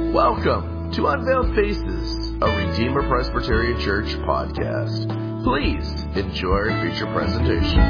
Welcome to Unveiled Faces, a Redeemer Presbyterian Church podcast. Please enjoy our feature presentation.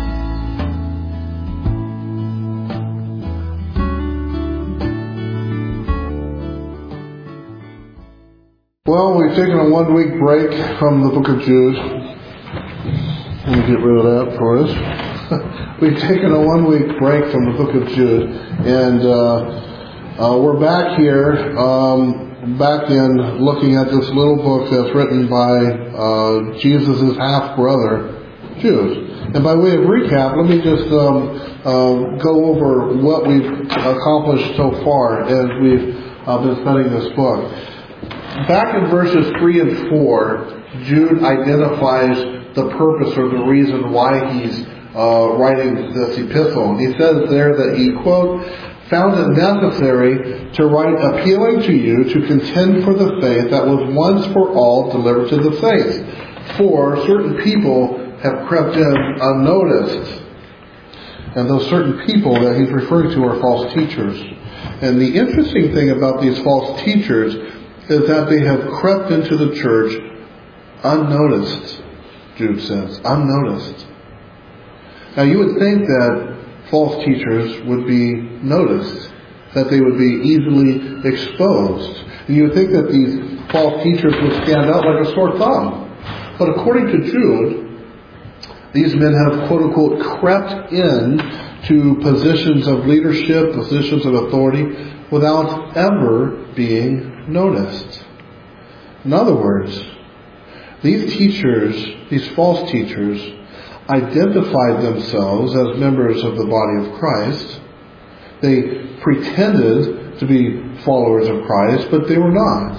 Well, we've taken a 1-week break from the book of Jude. Let me get rid of that for us. We've taken a 1-week break from the book of Jude, and we're back here, back in looking at this little book that's written by Jesus' half-brother, Jude. And by way of recap, let me just go over what we've accomplished so far as we've been studying this book. Back in verses 3 and 4, Jude identifies the purpose or the reason why he's writing this epistle. And he says there that he, quote, found it necessary to write appealing to you to contend for the faith that was once for all delivered to the saints. For certain people have crept in unnoticed. And those certain people that he's referring to are false teachers. And the interesting thing about these false teachers is that they have crept into the church unnoticed, Jude says. Unnoticed. Now you would think that false teachers would be noticed, that they would be easily exposed. And you would think that these false teachers would stand out like a sore thumb. But according to Jude, these men have, quote unquote, crept in to positions of leadership, positions of authority, without ever being noticed. In other words, these teachers, these false teachers, identified themselves as members of the body of Christ. They pretended to be followers of Christ, but they were not.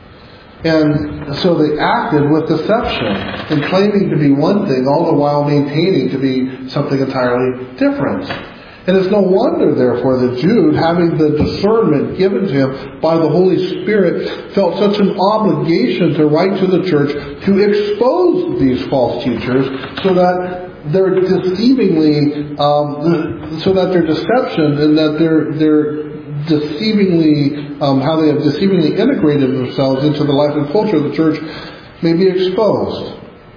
And so they acted with deception and claiming to be one thing, all the while maintaining to be something entirely different. And it's no wonder, therefore, that Jude, having the discernment given to him by the Holy Spirit, felt such an obligation to write to the church to expose these false teachers so that their deception and that they're deceivingly, how they have deceivingly integrated themselves into the life and culture of the church may be exposed.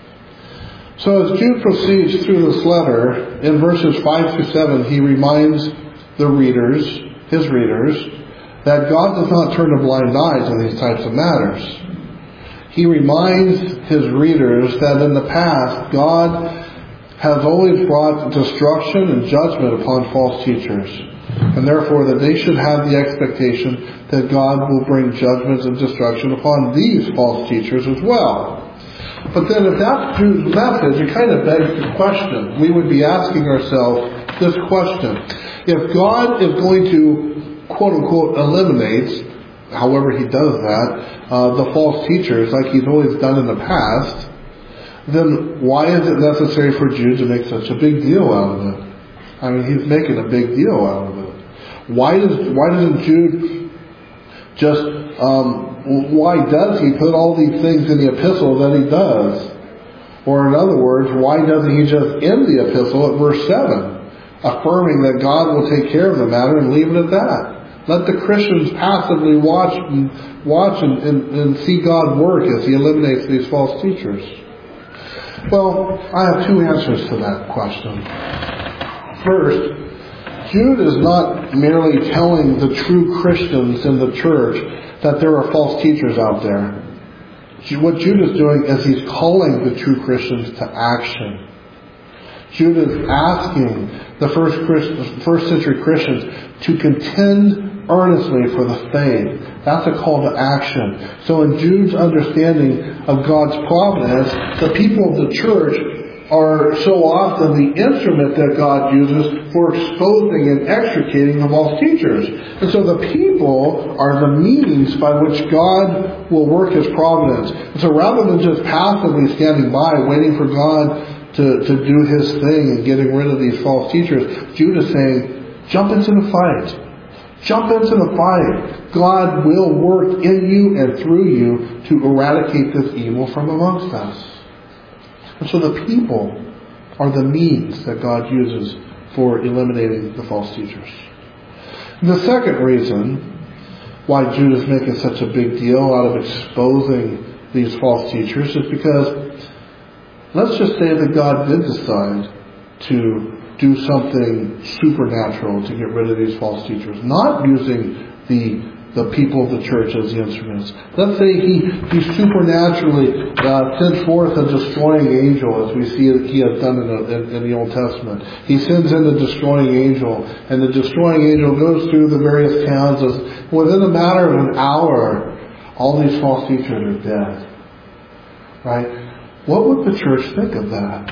So as Jude proceeds through this letter, in verses 5 through 7, he reminds the readers, his readers, that God does not turn a blind eye to these types of matters. He reminds his readers that in the past, God has always brought destruction and judgment upon false teachers. And therefore that they should have the expectation that God will bring judgments and destruction upon these false teachers as well. But then if that's Jude's message, it kind of begs the question. We would be asking ourselves this question. If God is going to, quote unquote, eliminate, however he does that, the false teachers like he's always done in the past, then why is it necessary for Jude to make such a big deal out of it? I mean, he's making a big deal out of it. Why doesn't Jude just... why does he put all these things in the epistle that he does? Or in other words, why doesn't he just end the epistle at verse 7, affirming that God will take care of the matter and leave it at that? Let the Christians passively watch and see God work as he eliminates these false teachers. Well, I have two answers to that question. First, Jude is not merely telling the true Christians in the church that there are false teachers out there. What Jude is doing is he's calling the true Christians to action. Jude is asking the first century Christians to contend earnestly for the faith. That's a call to action. So in Jude's understanding of God's providence, the people of the church are so often the instrument that God uses for exposing and extricating the false teachers. And so the people are the means by which God will work his providence. And so rather than just passively standing by, waiting for God to do his thing and getting rid of these false teachers, Jude is saying, jump into the fight. Jump into the fight. God will work in you and through you to eradicate this evil from amongst us. And so the people are the means that God uses for eliminating the false teachers. The second reason why Jude is making such a big deal out of exposing these false teachers is because let's just say that God did decide to do something supernatural to get rid of these false teachers, not using the people of the church as the instruments. Let's say he supernaturally sends forth a destroying angel, as we see that he has done in the Old Testament. He sends in the destroying angel, and the destroying angel goes through the various towns. Within a matter of an hour, all these false teachers are dead. Right? What would the church think of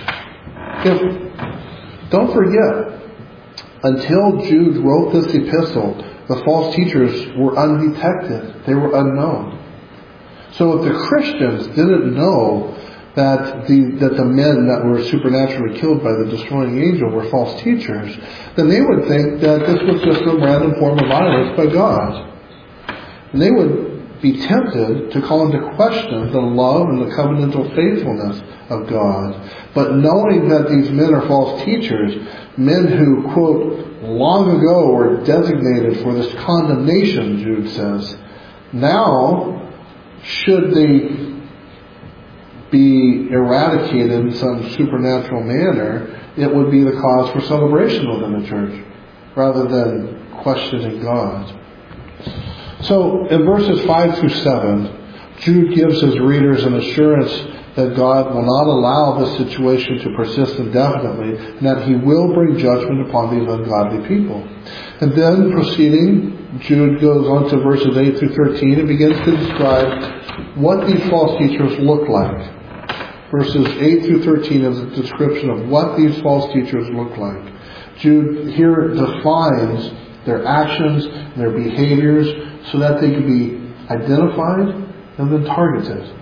that? Don't forget, until Jude wrote this epistle, the false teachers were undetected. They were unknown. So if the Christians didn't know that the men that were supernaturally killed by the destroying angel were false teachers, then they would think that this was just a random form of violence by God. And they would be tempted to call into question the love and the covenantal faithfulness of God. But knowing that these men are false teachers, men who, quote, long ago were designated for this condemnation, Jude says, now, should they be eradicated in some supernatural manner, it would be the cause for celebration within the church, rather than questioning God. So, in verses 5 through 7, Jude gives his readers an assurance that God will not allow this situation to persist indefinitely, and that He will bring judgment upon these ungodly people. And then, proceeding, Jude goes on to verses 8 through 13 and begins to describe what these false teachers look like. Verses 8 through 13 is a description of what these false teachers look like. Jude here defines their actions, their behaviors, so that they can be identified and then targeted.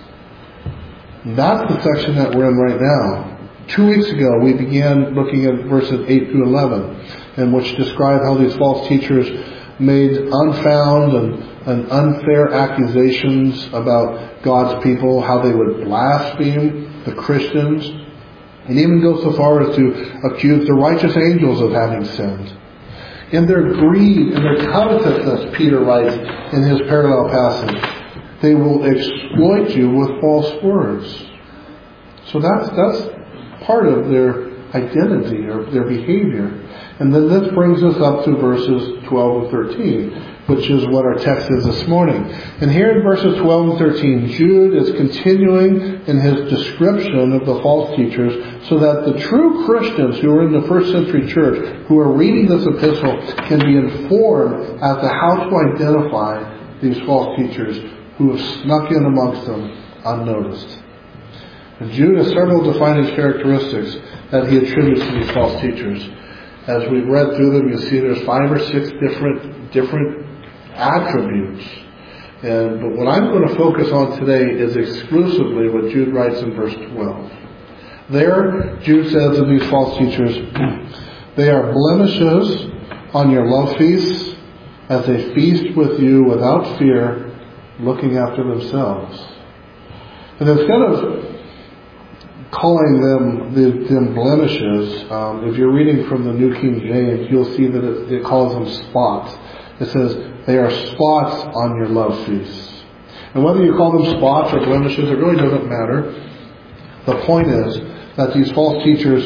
That's the section that we're in right now. 2 weeks ago, we began looking at verses 8 through 11, in which describe how these false teachers made unfound and unfair accusations about God's people, how they would blaspheme the Christians, and even go so far as to accuse the righteous angels of having sinned. In their greed and their covetousness, Peter writes in his parallel passage, they will exploit you with false words. So that's part of their identity or their behavior. And then this brings us up to verses 12 and 13, which is what our text is this morning. And here in verses 12 and 13, Jude is continuing in his description of the false teachers so that the true Christians who are in the first century church, who are reading this epistle, can be informed as to how to identify these false teachers who have snuck in amongst them unnoticed. And Jude has several defining characteristics that he attributes to these false teachers. As we read through them, you see there's 5 or 6 different attributes. But what I'm going to focus on today is exclusively what Jude writes in verse 12. There, Jude says of these false teachers, they are blemishes on your love feasts as they feast with you without fear, looking after themselves. And instead of calling them blemishes, if you're reading from the New King James, you'll see that it calls them spots. It says they are spots on your love feasts. And whether you call them spots or blemishes, it really doesn't matter. The point is that these false teachers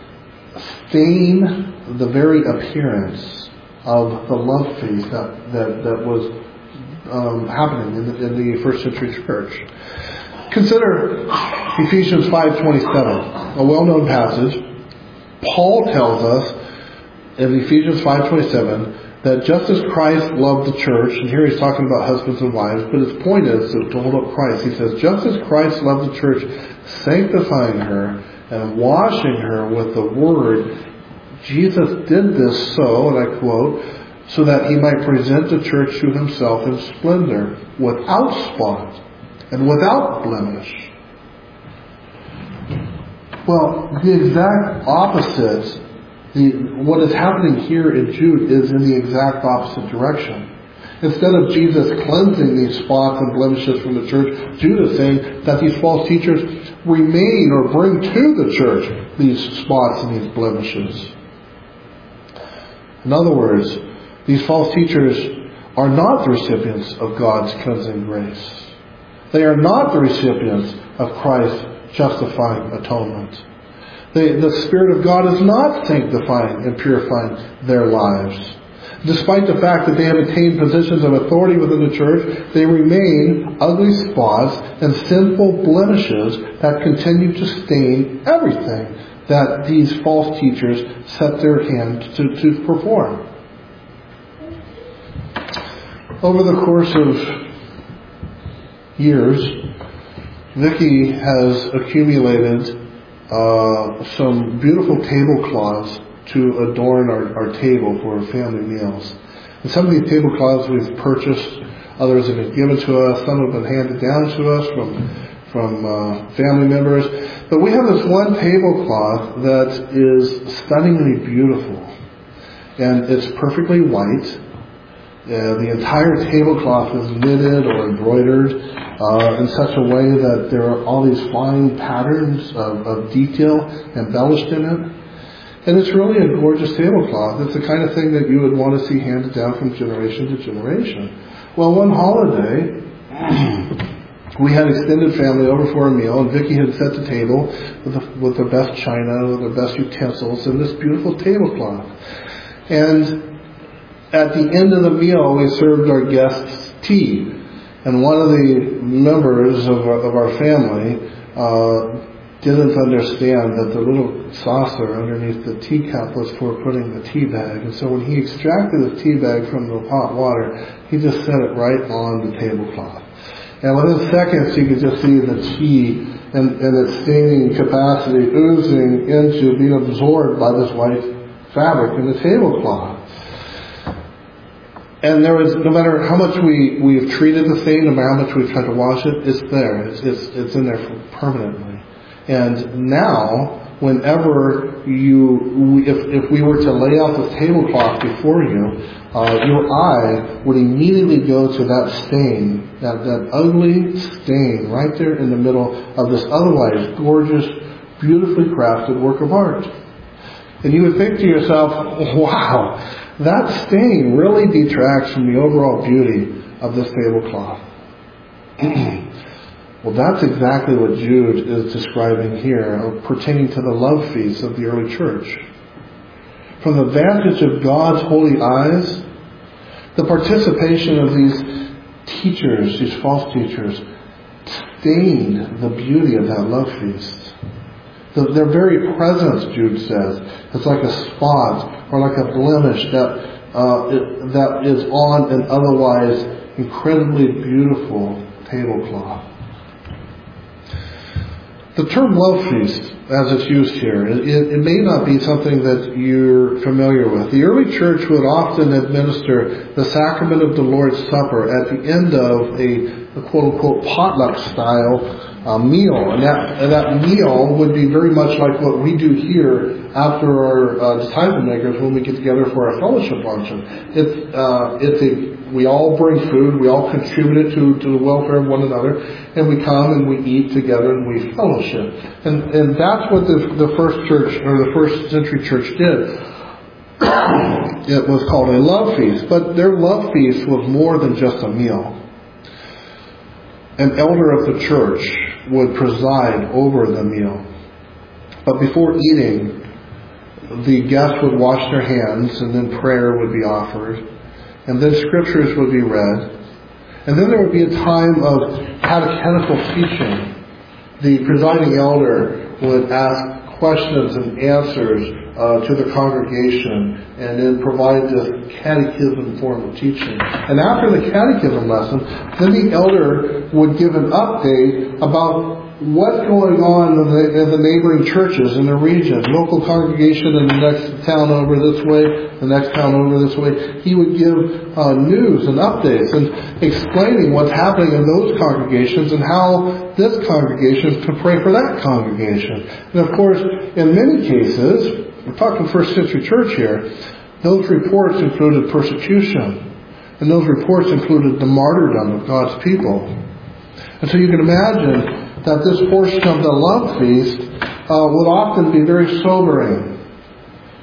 stain the very appearance of the love feast that was happening in the first century church. Consider Ephesians 5:27, a well-known passage. Paul tells us in Ephesians 5:27 that just as Christ loved the church, and here he's talking about husbands and wives, but his point is to hold up Christ. He says, just as Christ loved the church, sanctifying her and washing her with the word, Jesus did this so, and I quote, so that he might present the church to himself in splendor, without spot and without blemish. Well, the exact opposite, what is happening here in Jude is in the exact opposite direction. Instead of Jesus cleansing these spots and blemishes from the church, Jude is saying that these false teachers remain or bring to the church these spots and these blemishes. In other words, these false teachers are not the recipients of God's cleansing grace. They are not the recipients of Christ's justifying atonement. The Spirit of God is not sanctifying and purifying their lives. Despite the fact that they have attained positions of authority within the church, they remain ugly spots and sinful blemishes that continue to stain everything that these false teachers set their hand to perform. Over the course of years, Vicki has accumulated some beautiful tablecloths to adorn our table for family meals. And some of these tablecloths we've purchased, others have been given to us, some have been handed down to us from family members. But we have this one tablecloth that is stunningly beautiful. And it's perfectly white. The entire tablecloth is knitted or embroidered in such a way that there are all these fine patterns of detail embellished in it. And it's really a gorgeous tablecloth. It's the kind of thing that you would want to see handed down from generation to generation. Well, one holiday, we had extended family over for a meal, and Vicki had set the table with the best china, with the best utensils, and this beautiful tablecloth. And at the end of the meal, we served our guests tea. And one of the members of our family didn't understand that the little saucer underneath the teacup was for putting the tea bag. And so when he extracted the tea bag from the hot water, he just set it right on the tablecloth. And within seconds, you could just see the tea and its staining capacity oozing into being absorbed by this white fabric in the tablecloth. And there was, no matter how much we've treated the stain, no matter how much we've tried to wash it, it's there. It's in there permanently. And now, whenever if we were to lay out the tablecloth before you, your eye would immediately go to that stain, that ugly stain right there in the middle of this otherwise gorgeous, beautifully crafted work of art. And you would think to yourself, wow, that stain really detracts from the overall beauty of this tablecloth. Well, that's exactly what Jude is describing here, pertaining to the love feast of the early church. From the vantage of God's holy eyes, the participation of these teachers, these false teachers, stained the beauty of that love feast. Their very presence, Jude says, is like a spot or like a blemish that is on an otherwise incredibly beautiful tablecloth. The term love feast, as it's used here, it may not be something that you're familiar with. The early church would often administer the sacrament of the Lord's Supper at the end of a quote-unquote potluck style meal. And that meal would be very much like what we do here after our disciple makers when we get together for our fellowship luncheon. We all bring food, we all contribute it to the welfare of one another, and we come and we eat together and we fellowship. And that's what the first church, or the first century church did. It was called a love feast, but their love feast was more than just a meal. An elder of the church would preside over the meal. But before eating, the guests would wash their hands, and then prayer would be offered. And then scriptures would be read. And then there would be a time of catechetical teaching. The presiding elder would ask questions and answers to the congregation and then provide this catechism form of teaching. And after the catechism lesson, then the elder would give an update about what's going on in the neighboring churches in the region, local congregation in the next town over this way, the next town over this way. He would give news and updates and explaining what's happening in those congregations and how this congregation can pray for that congregation. And of course, in many cases, we're talking first century church here, those reports included persecution, and those reports included the martyrdom of God's people. And so you can imagine that this portion of the love feast would often be very sobering.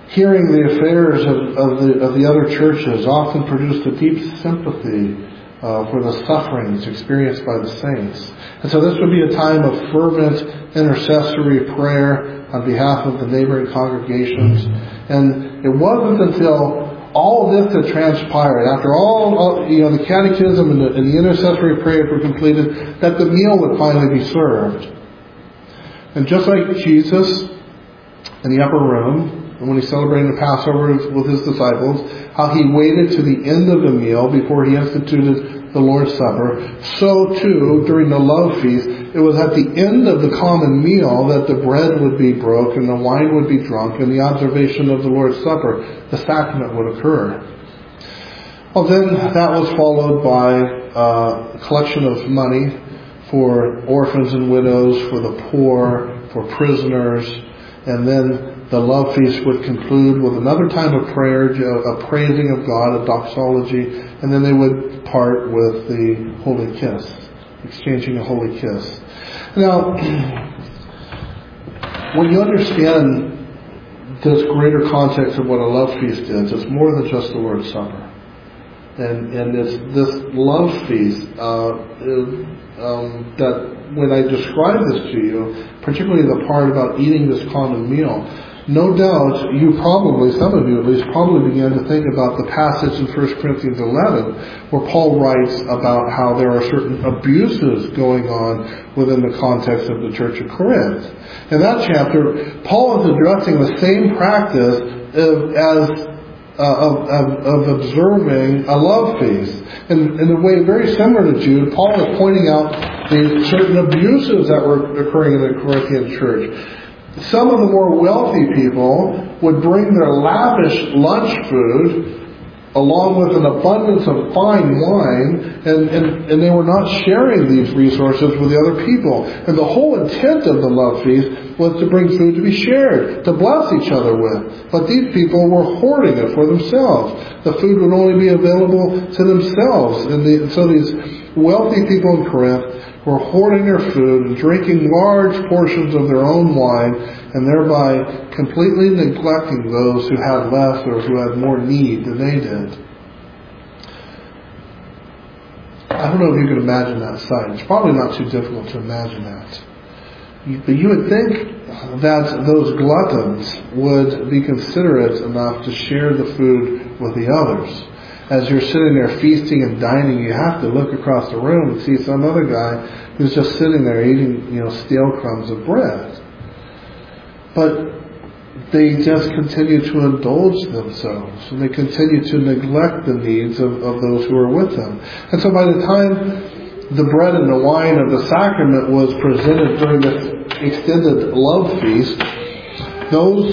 hearing the affairs of the other churches often produced a deep sympathy for the sufferings experienced by the saints. And so this would be a time of fervent intercessory prayer on behalf of the neighboring congregations. And it wasn't until all this had transpired, after all the catechism and the intercessory prayers were completed, that the meal would finally be served. And just like Jesus in the upper room, and when he celebrated the Passover with his disciples, how he waited to the end of the meal before he instituted the Lord's Supper, so too, during the love feast, it was at the end of the common meal that the bread would be broken, the wine would be drunk, and the observation of the Lord's Supper, the sacrament, would occur. Well, then that was followed by a collection of money for orphans and widows, for the poor, for prisoners, and then the love feast would conclude with another time of prayer, a praising of God, a doxology, and then they would part with the holy kiss, exchanging a holy kiss. Now, when you understand this greater context of what a love feast is, it's more than just the Lord's Supper. And it's this love feast that when I describe this to you, particularly the part about eating this common meal, no doubt you probably, some of you at least, probably began to think about the passage in 1 Corinthians 11 where Paul writes about how there are certain abuses going on within the context of the Church of Corinth. In that chapter, Paul is addressing the same practice of observing a love feast. And in a way very similar to Jude, Paul is pointing out the certain abuses that were occurring in the Corinthian church. Some of the more wealthy people would bring their lavish lunch food along with an abundance of fine wine, and they were not sharing these resources with the other people. And the whole intent of the love feast was to bring food to be shared, to bless each other with. But these people were hoarding it for themselves. The food would only be available to themselves. And so these wealthy people in Corinth were hoarding their food and drinking large portions of their own wine, and thereby completely neglecting those who had less or who had more need than they did. I don't know if you can imagine that sight. It's probably not too difficult to imagine that. But you would think that those gluttons would be considerate enough to share the food with the others. As you're sitting there feasting and dining, you have to look across the room and see some other guy who's just sitting there eating, stale crumbs of bread. But they just continue to indulge themselves, and they continue to neglect the needs of those who are with them. And so by the time the bread and the wine of the sacrament was presented during this extended love feast, those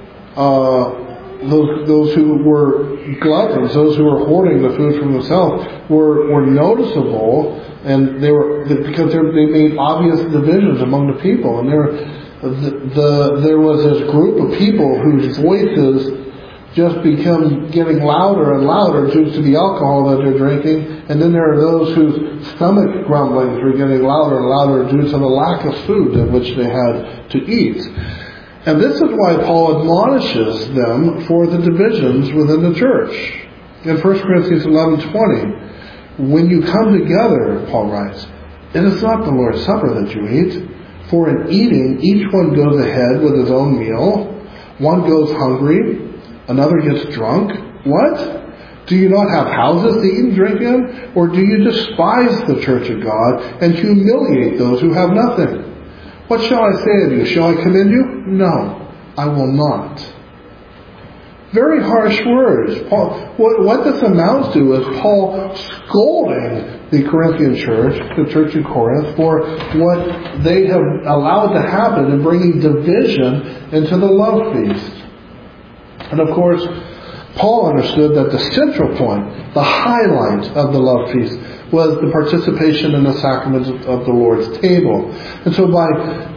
who were gluttons, those who were hoarding the food for themselves, were noticeable, and because they made obvious divisions among the people, and there was this group of people whose voices just become getting louder and louder due to the alcohol that they're drinking, and then there are those whose stomach grumblings were getting louder and louder due to the lack of food in which they had to eat. And this is why Paul admonishes them for the divisions within the church. In 1 Corinthians 11:20, when you come together, Paul writes, it is not the Lord's Supper that you eat, for in eating each one goes ahead with his own meal. One goes hungry, another gets drunk. What? Do you not have houses to eat and drink in? Or do you despise the church of God and humiliate those who have nothing? What shall I say of you? Shall I commend you? No, I will not. Very harsh words. Paul, what this amounts to is Paul scolding the Corinthian church, the church in Corinth, for what they have allowed to happen in bringing division into the love feast. And of course, Paul understood that the central point, the highlight of the love feast, was the participation in the sacrament of the Lord's table. And so by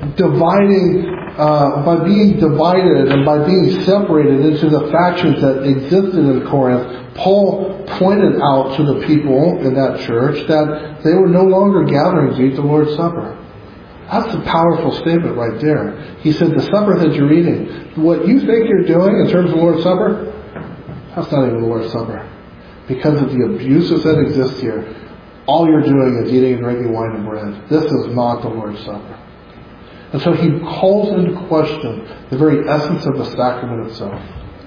being divided and by being separated into the factions that existed in Corinth, Paul pointed out to the people in that church that they were no longer gathering to eat the Lord's Supper. That's a powerful statement right there. He said, the supper that you're eating, what you think you're doing in terms of the Lord's Supper, that's not even the Lord's Supper. Because of the abuses that exist here, all you're doing is eating and drinking wine and bread. This is not the Lord's Supper. And so he calls into question the very essence of the sacrament itself.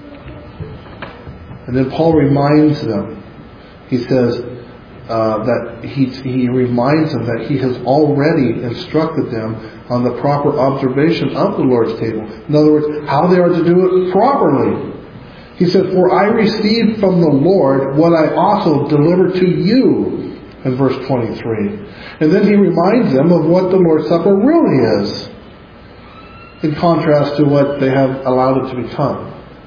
And then Paul reminds them, he says that he reminds them that he has already instructed them on the proper observation of the Lord's table. In other words, how they are to do it properly. He said, for I received from the Lord what I also delivered to you, in verse 23. And then he reminds them of what the Lord's Supper really is, in contrast to what they have allowed it to become.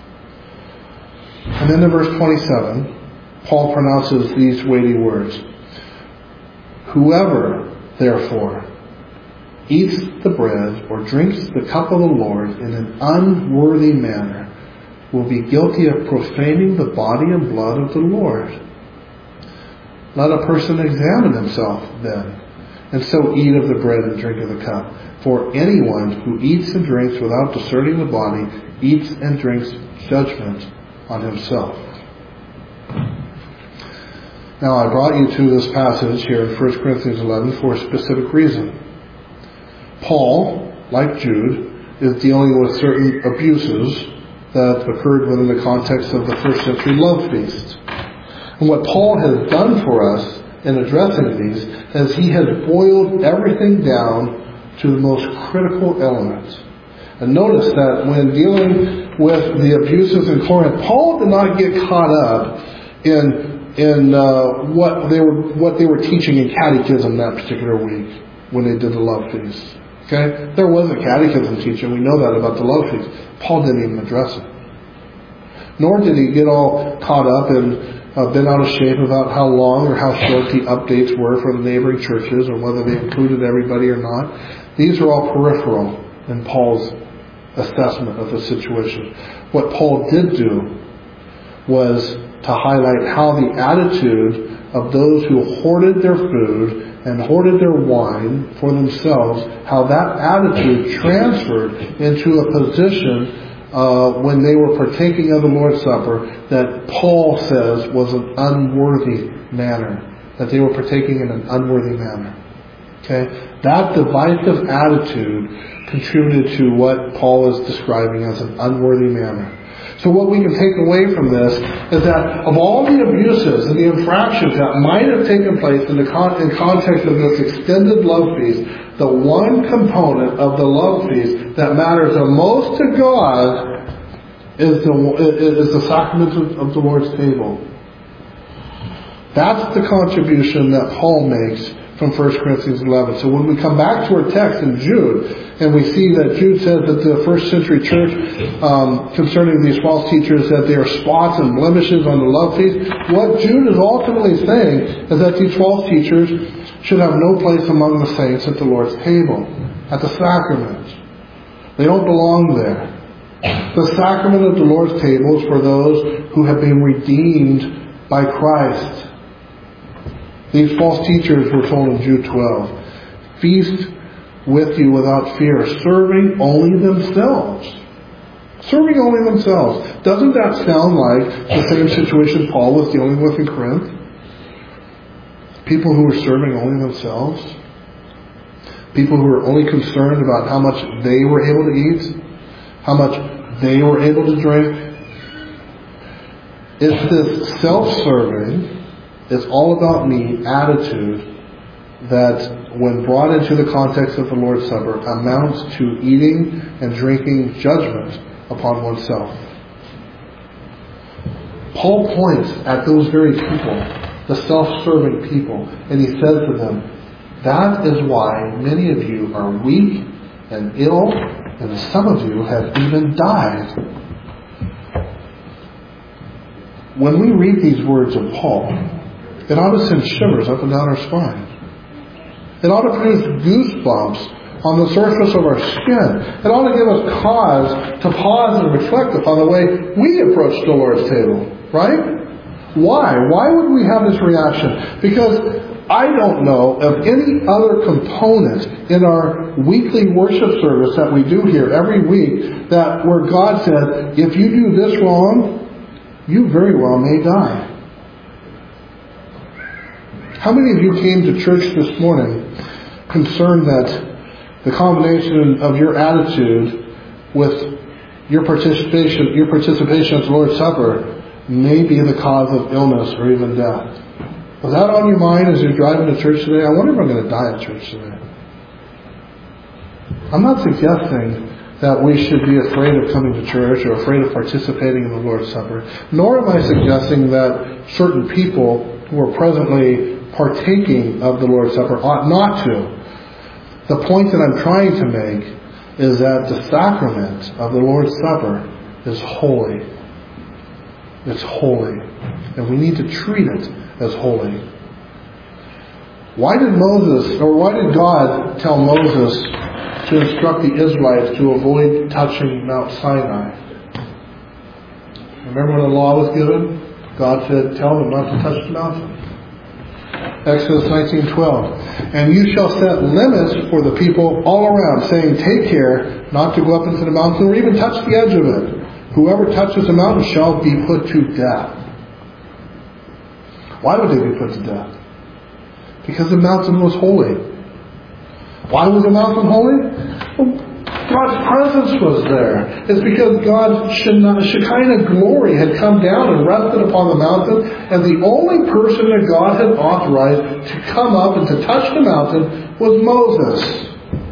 And then in verse 27, Paul pronounces these weighty words. Whoever, therefore, eats the bread or drinks the cup of the Lord in an unworthy manner will be guilty of profaning the body and blood of the Lord. Let a person examine himself then, and so eat of the bread and drink of the cup. For anyone who eats and drinks without discerning the body eats and drinks judgment on himself. Now I brought you to this passage here in 1 Corinthians 11 for a specific reason. Paul, like Jude, is dealing with certain abuses that occurred within the context of the first century love feast. And what Paul has done for us in addressing these is he has boiled everything down to the most critical elements. And notice that when dealing with the abuses in Corinth, Paul did not get caught up in what they were teaching in catechism that particular week when they did the love feast. Okay? There was a catechism teaching. We know that about the love feast. Paul didn't even address it. Nor did he get all caught up and been out of shape about how long or how short the updates were for the neighboring churches or whether they included everybody or not. These are all peripheral in Paul's assessment of the situation. What Paul did do was to highlight how the attitude of those who hoarded their food and hoarded their wine for themselves, how that attitude transferred into a position when they were partaking of the Lord's Supper that Paul says was an unworthy manner. That they were partaking in an unworthy manner. Okay? That divisive attitude contributed to what Paul is describing as an unworthy manner. So what we can take away from this is that of all the abuses and the infractions that might have taken place in context of this extended love feast, the one component of the love feast that matters the most to God is the sacrament of the Lord's table. That's the contribution that Paul makes from 1 Corinthians 11. So when we come back to our text in Jude, and we see that Jude says that the first century church, concerning these false teachers, that they are spots and blemishes on the love feast, what Jude is ultimately saying is that these false teachers should have no place among the saints at the Lord's table, at the sacrament. They don't belong there. The sacrament of the Lord's table is for those who have been redeemed by Christ. These false teachers were told in Jude 12, feast with you without fear, serving only themselves. Serving only themselves. Doesn't that sound like the same situation Paul was dealing with in Corinth? People who were serving only themselves. People who were only concerned about how much they were able to eat, how much they were able to drink. It's this self-serving, it's all about me attitude that, when brought into the context of the Lord's Supper, amounts to eating and drinking judgment upon oneself. Paul points at those very people, the self-serving people, and he says to them, that is why many of you are weak and ill, and some of you have even died. When we read these words of Paul, it ought to send shivers up and down our spine. It ought to produce goosebumps on the surface of our skin. It ought to give us cause to pause and reflect upon the way we approach the Lord's table. Right? Why? Why would we have this reaction? Because I don't know of any other component in our weekly worship service that we do here every week that where God said, if you do this wrong, you very well may die. How many of you came to church this morning concerned that the combination of your attitude with your participation at the Lord's Supper may be the cause of illness or even death? Was that on your mind as you're driving to church today? I wonder if I'm going to die at church today. I'm not suggesting that we should be afraid of coming to church or afraid of participating in the Lord's Supper. Nor am I suggesting that certain people who are presently partaking of the Lord's Supper ought not to. The point that I'm trying to make is that the sacrament of the Lord's Supper is holy. It's holy. And we need to treat it as holy. Why did God tell Moses to instruct the Israelites to avoid touching Mount Sinai? Remember when the law was given? God said, tell them not to touch the mountain. Exodus 19:12. And you shall set limits for the people all around, saying, take care not to go up into the mountain or even touch the edge of it. Whoever touches the mountain shall be put to death. Why would they be put to death? Because the mountain was holy. Why was the mountain holy? Well, God's presence was there. It's because God's Shekinah glory had come down and rested upon the mountain, and the only person that God had authorized to come up and to touch the mountain was Moses.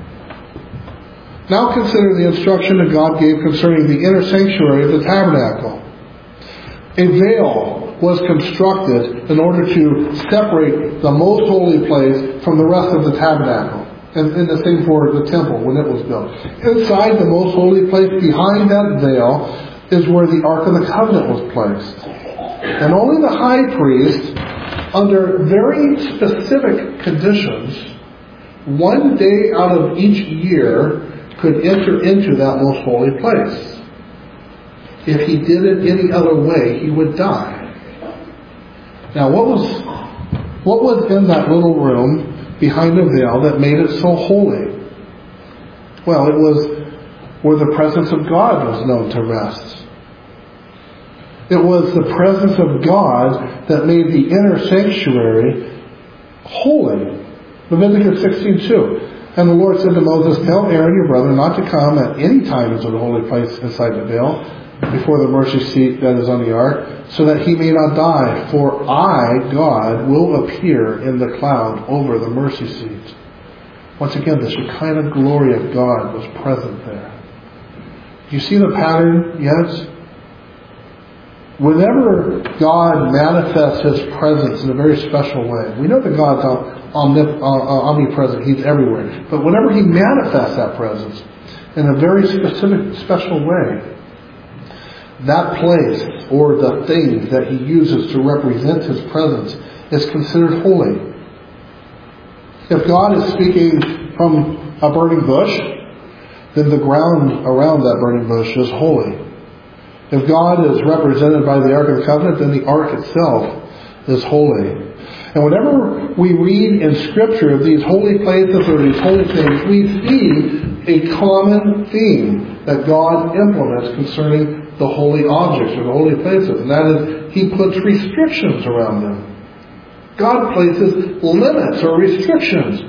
Now consider the instruction that God gave concerning the inner sanctuary of the tabernacle. A veil was constructed in order to separate the most holy place from the rest of the tabernacle. And the same for the temple when it was built. Inside the most holy place, behind that veil, is where the Ark of the Covenant was placed. And only the high priest, under very specific conditions, one day out of each year, could enter into that most holy place. If he did it any other way, he would die. Now, what was in that little room behind the veil that made it so holy? Well, it was where the presence of God was known to rest. It was the presence of God that made the inner sanctuary holy. Leviticus 16:2. And the Lord said to Moses, tell Aaron your brother not to come at any time into the holy place inside the veil, before the mercy seat that is on the ark, so that he may not die. For I, God, will appear in the cloud over the mercy seat. Once again, the Shekinah glory of God was present there. Do you see the pattern yet? Whenever God manifests His presence in a very special way, we know that God's omnipresent, He's everywhere. But whenever He manifests that presence in a very specific, special way, that place or the thing that He uses to represent His presence is considered holy. If God is speaking from a burning bush, then the ground around that burning bush is holy. If God is represented by the Ark of the Covenant, then the Ark itself is holy. And whenever we read in Scripture of these holy places or these holy things, we see a common theme that God implements concerning the holy objects or the holy places. And that is, He puts restrictions around them. God places limits or restrictions.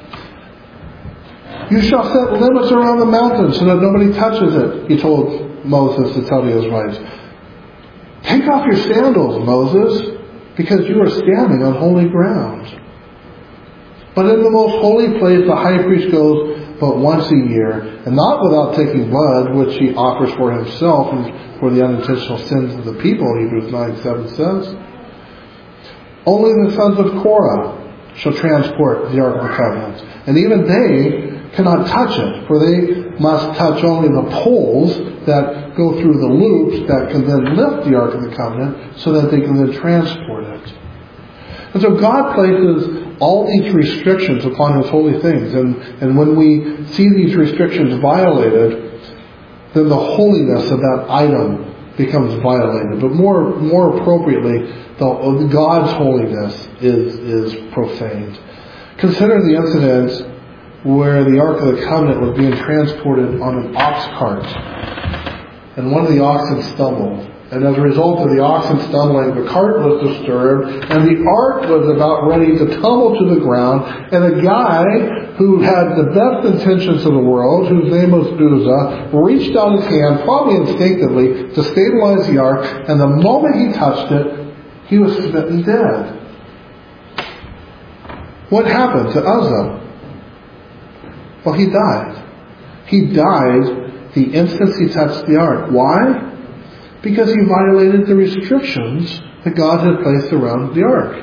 You shall set limits around the mountain so that nobody touches it, He told Moses to tell the Israelites. Take off your sandals, Moses, because you are standing on holy ground. But in the most holy place, the high priest goes but once a year, and not without taking blood, which he offers for himself and for the unintentional sins of the people, Hebrews 9:7 says. Only the sons of Korah shall transport the Ark of the Covenant, and even they cannot touch it, for they must touch only the poles that go through the loops that can then lift the Ark of the Covenant so that they can then transport it. And so God places all these restrictions upon His holy things, and when we see these restrictions violated, then the holiness of that item becomes violated. But more appropriately, God's holiness is profaned. Consider the incident where the Ark of the Covenant was being transported on an ox cart, and one of the oxen stumbled. And as a result of the oxen stumbling, the cart was disturbed, and the ark was about ready to tumble to the ground, and a guy who had the best intentions in the world, whose name was Uzzah, reached out his hand, probably instinctively, to stabilize the ark, and the moment he touched it, he was smitten dead. What happened to Uzzah? Well, he died. He died the instant he touched the ark. Why? Because he violated the restrictions that God had placed around the ark.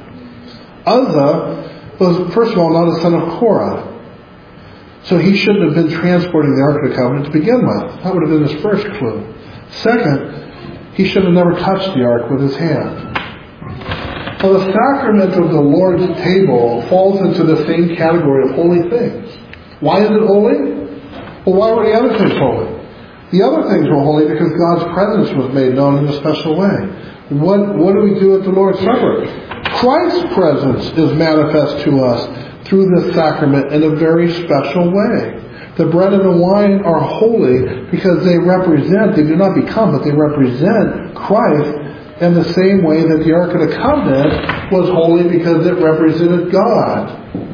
Uzzah was, first of all, not a son of Korah. So he shouldn't have been transporting the Ark of the Covenant to begin with. That would have been his first clue. Second, he should have never touched the ark with his hand. Well, the sacrament of the Lord's table falls into the same category of holy things. Why is it holy? Well, why were the other things holy? The other things were holy because God's presence was made known in a special way. What do we do at the Lord's Supper? Christ's presence is manifest to us through this sacrament in a very special way. The bread and the wine are holy because they do not become, but they represent Christ in the same way that the Ark of the Covenant was holy because it represented God.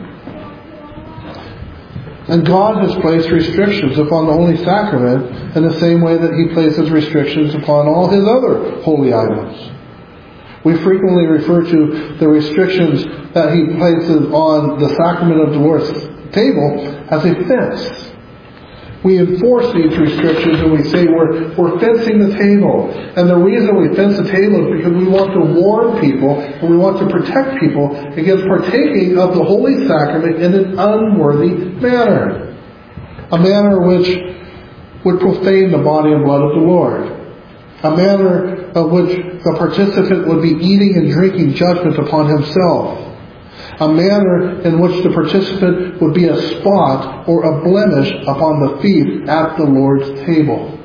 And God has placed restrictions upon the Holy Sacrament in the same way that He places restrictions upon all His other holy items. We frequently refer to the restrictions that He places on the sacrament of the Lord's table as a fence. We enforce these restrictions and we say we're fencing the table. And the reason we fence the table is because we want to warn people and we want to protect people against partaking of the Holy Sacrament in an unworthy manner. A manner which would profane the body and blood of the Lord. A manner of which the participant would be eating and drinking judgment upon himself. A manner in which the participant would be a spot or a blemish upon the feast at the Lord's table.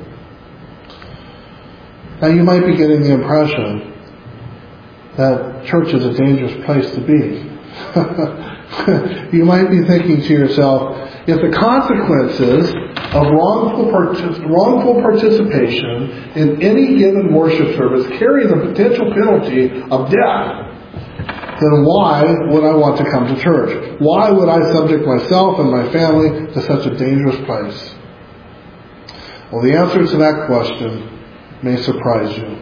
Now you might be getting the impression that church is a dangerous place to be. You might be thinking to yourself, if the consequences of wrongful participation in any given worship service carry the potential penalty of death, then why would I want to come to church? Why would I subject myself and my family to such a dangerous place? Well, the answer to that question may surprise you.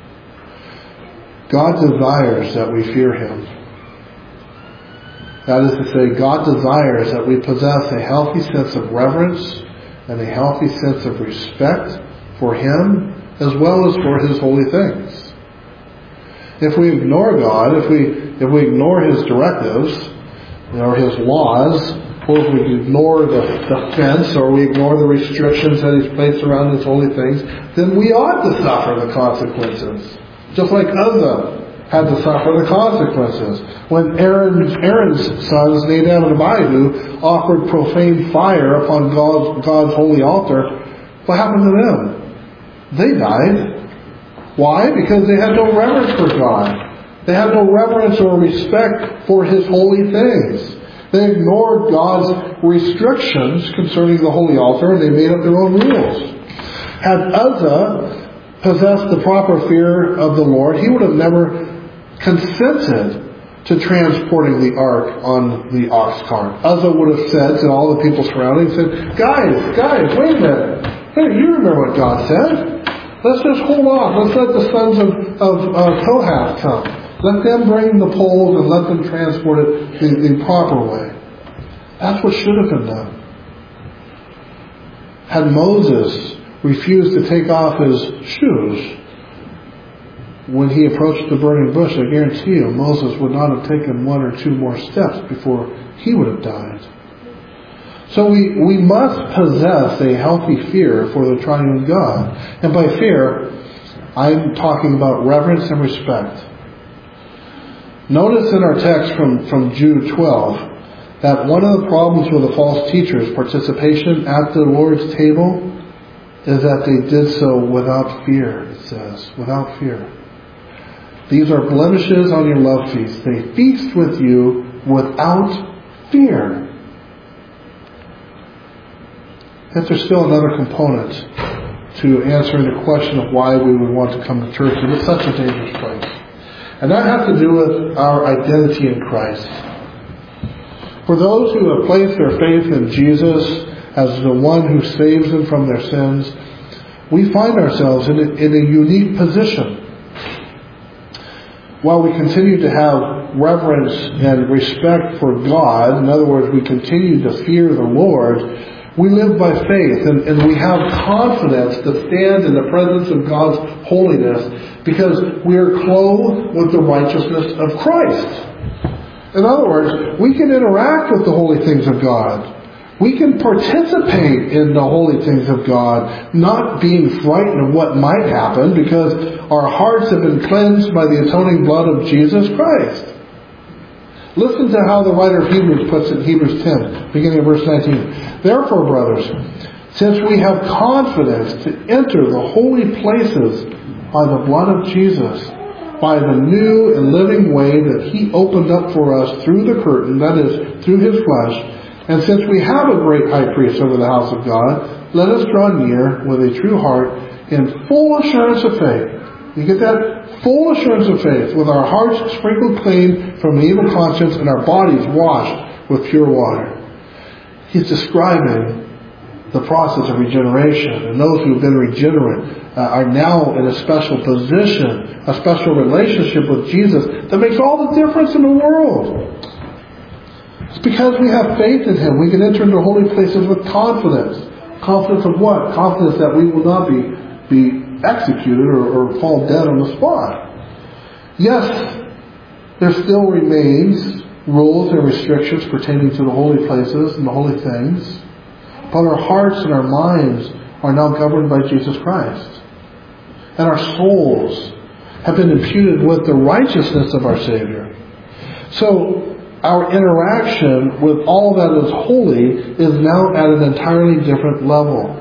God desires that we fear Him. That is to say, God desires that we possess a healthy sense of reverence and a healthy sense of respect for Him as well as for His holy things. If we ignore God, if we ignore His directives or His laws, or if we ignore the fence or we ignore the restrictions that He's placed around His holy things, then we ought to suffer the consequences. Just like Uzzah had to suffer the consequences. When Aaron's sons, Nadab and Abihu, offered profane fire upon God's holy altar, what happened to them? They died. Why? Because they had no reverence for God. They had no reverence or respect for His holy things. They ignored God's restrictions concerning the holy altar and they made up their own rules. Had Uzzah possessed the proper fear of the Lord, he would have never consented to transporting the ark on the ox cart. Uzzah would have said to all the people surrounding, said, Guys, wait a minute. Hey, you remember what God said. Let's just hold on. Let's let the sons of Kohath come. Let them bring the poles and let them transport it the proper way. That's what should have been done. Had Moses refused to take off his shoes when he approached the burning bush, I guarantee you Moses would not have taken one or two more steps before he would have died. So we must possess a healthy fear for the triune God. And by fear, I'm talking about reverence and respect. Notice in our text from Jude 12 that one of the problems with the false teachers' participation at the Lord's table is that they did so without fear, it says, without fear. These are blemishes on your love feast. They feast with you without fear. Yet there's still another component to answering the question of why we would want to come to church, and it's such a dangerous place. And that has to do with our identity in Christ. For those who have placed their faith in Jesus as the one who saves them from their sins, we find ourselves in a unique position. While we continue to have reverence and respect for God, in other words, we continue to fear the Lord, we live by faith, and we have confidence to stand in the presence of God's holiness because we are clothed with the righteousness of Christ. In other words, we can interact with the holy things of God. We can participate in the holy things of God, not being frightened of what might happen because our hearts have been cleansed by the atoning blood of Jesus Christ. Listen to how the writer of Hebrews puts it in Hebrews 10, beginning of verse 19. Therefore, brothers, since we have confidence to enter the holy places by the blood of Jesus, by the new and living way that He opened up for us through the curtain, that is, through His flesh, and since we have a great high priest over the house of God, let us draw near with a true heart in full assurance of faith. You get that? Full assurance of faith, with our hearts sprinkled clean from an evil conscience and our bodies washed with pure water. He's describing the process of regeneration. And those who have been regenerate are now in a special position, a special relationship with Jesus that makes all the difference in the world. It's because we have faith in Him. We can enter into holy places with confidence. Confidence of what? Confidence that we will not be executed or fall dead on the spot. Yes, there still remains rules and restrictions pertaining to the holy places and the holy things, but our hearts and our minds are now governed by Jesus Christ. And our souls have been imputed with the righteousness of our Savior. So our interaction with all that is holy is now at an entirely different level.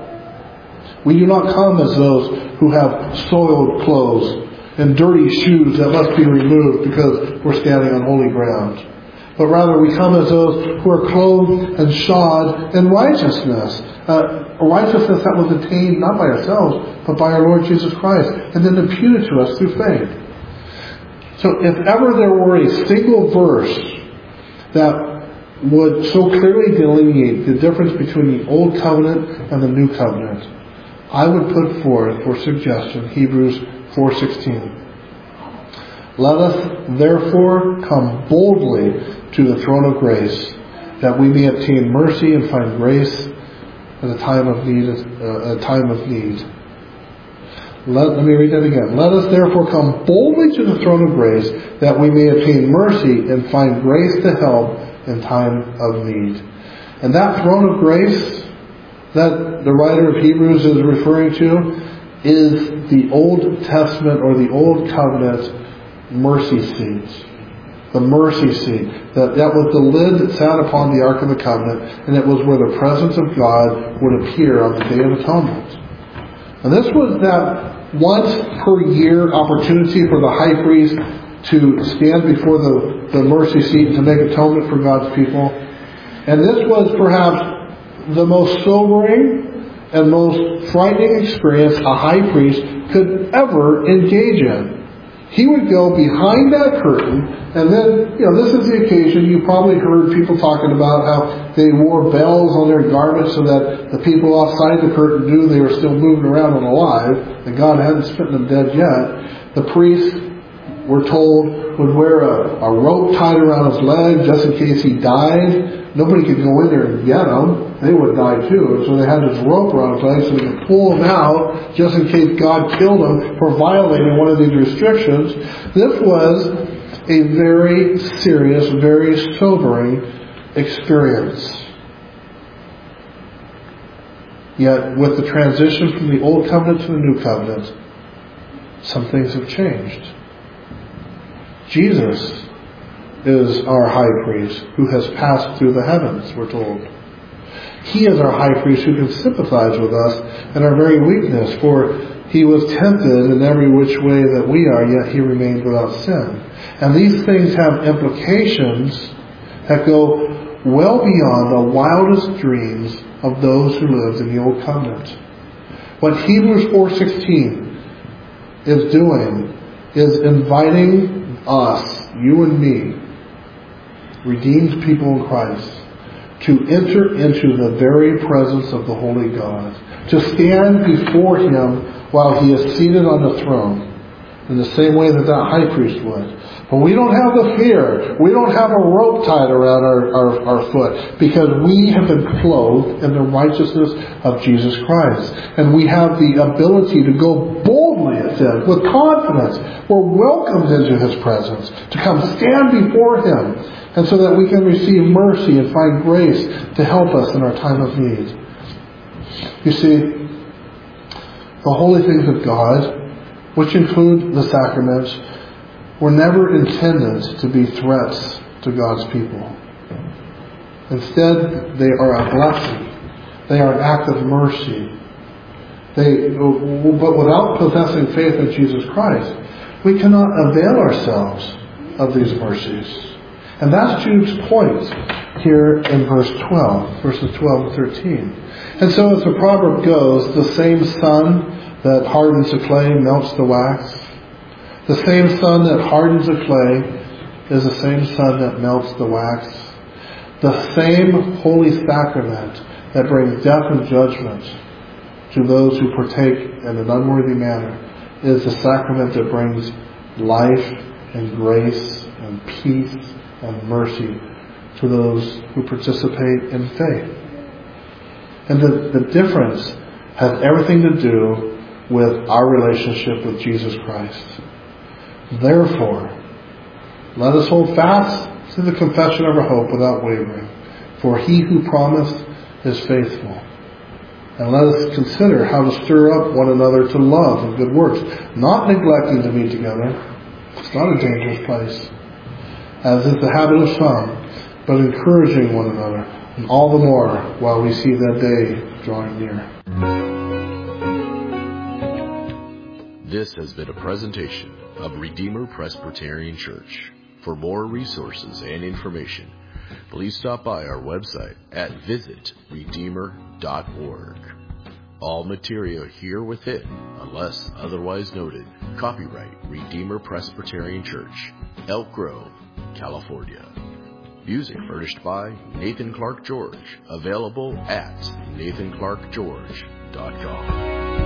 We do not come as those who have soiled clothes and dirty shoes that must be removed because we're standing on holy ground. But rather we come as those who are clothed and shod in righteousness. A righteousness that was attained not by ourselves, but by our Lord Jesus Christ, and then imputed to us through faith. So if ever there were a single verse that would so clearly delineate the difference between the Old Covenant and the New Covenant, I would put forth for suggestion Hebrews 4:16. Let us therefore come boldly to the throne of grace, that we may obtain mercy and find grace at a time of need. Let me read that again. Let us therefore come boldly to the throne of grace, that we may obtain mercy and find grace to help in time of need. And that throne of grace that the writer of Hebrews is referring to is the Old Testament or the Old Covenant mercy seat. The mercy seat. That was the lid that sat upon the Ark of the Covenant, and it was where the presence of God would appear on the Day of Atonement. And this was that once per year opportunity for the high priest to stand before the mercy seat and to make atonement for God's people. And this was perhaps the most sobering and most frightening experience a high priest could ever engage in. He would go behind that curtain, and then, this is the occasion, you probably heard people talking about how they wore bells on their garments so that the people outside the curtain knew they were still moving around and alive, that God hadn't smitten them dead yet. The priest, we're told, would wear a rope tied around his leg just in case he died. Nobody could go in there and get him. They would die too. And so they had this rope around his leg so they could pull him out just in case God killed him for violating one of these restrictions. This was a very serious, very sobering experience. Yet with the transition from the Old Covenant to the New Covenant, some things have changed. Jesus is our high priest who has passed through the heavens, we're told. He is our high priest who can sympathize with us in our very weakness, for he was tempted in every which way that we are, yet he remained without sin. And these things have implications that go well beyond the wildest dreams of those who lived in the Old Covenant. What Hebrews 4:16 is doing is inviting us, you and me, redeemed people in Christ, to enter into the very presence of the Holy God, to stand before Him while He is seated on the throne, in the same way that high priest would. But we don't have the fear. We don't have a rope tied around our foot, because we have been clothed in the righteousness of Jesus Christ. And we have the ability to go boldly, it says, with confidence. We're welcomed into His presence, to come stand before Him, and so that we can receive mercy and find grace to help us in our time of need. You see, the holy things of God, which include the sacraments, were never intended to be threats to God's people. Instead, they are a blessing. They are an act of mercy. But without possessing faith in Jesus Christ, we cannot avail ourselves of these mercies. And that's Jude's point here in verses 12 and 13. And so as the proverb goes, the same sun that hardens the clay melts the wax. The same sun that hardens the clay is the same sun that melts the wax. The same holy sacrament that brings death and judgment to those who partake in an unworthy manner is the sacrament that brings life and grace and peace and mercy to those who participate in faith. And the difference has everything to do with our relationship with Jesus Christ. Therefore, let us hold fast to the confession of our hope without wavering, for He who promised is faithful. And let us consider how to stir up one another to love and good works, not neglecting to meet together. It's not a dangerous place, as is the habit of some, but encouraging one another, and all the more while we see that day drawing near. This has been a presentation of Redeemer Presbyterian Church. For more resources and information, please stop by our website at visitredeemer.org. All material here within, unless otherwise noted, copyright Redeemer Presbyterian Church, Elk Grove, California. Music furnished by Nathan Clark George, available at nathanclarkgeorge.com.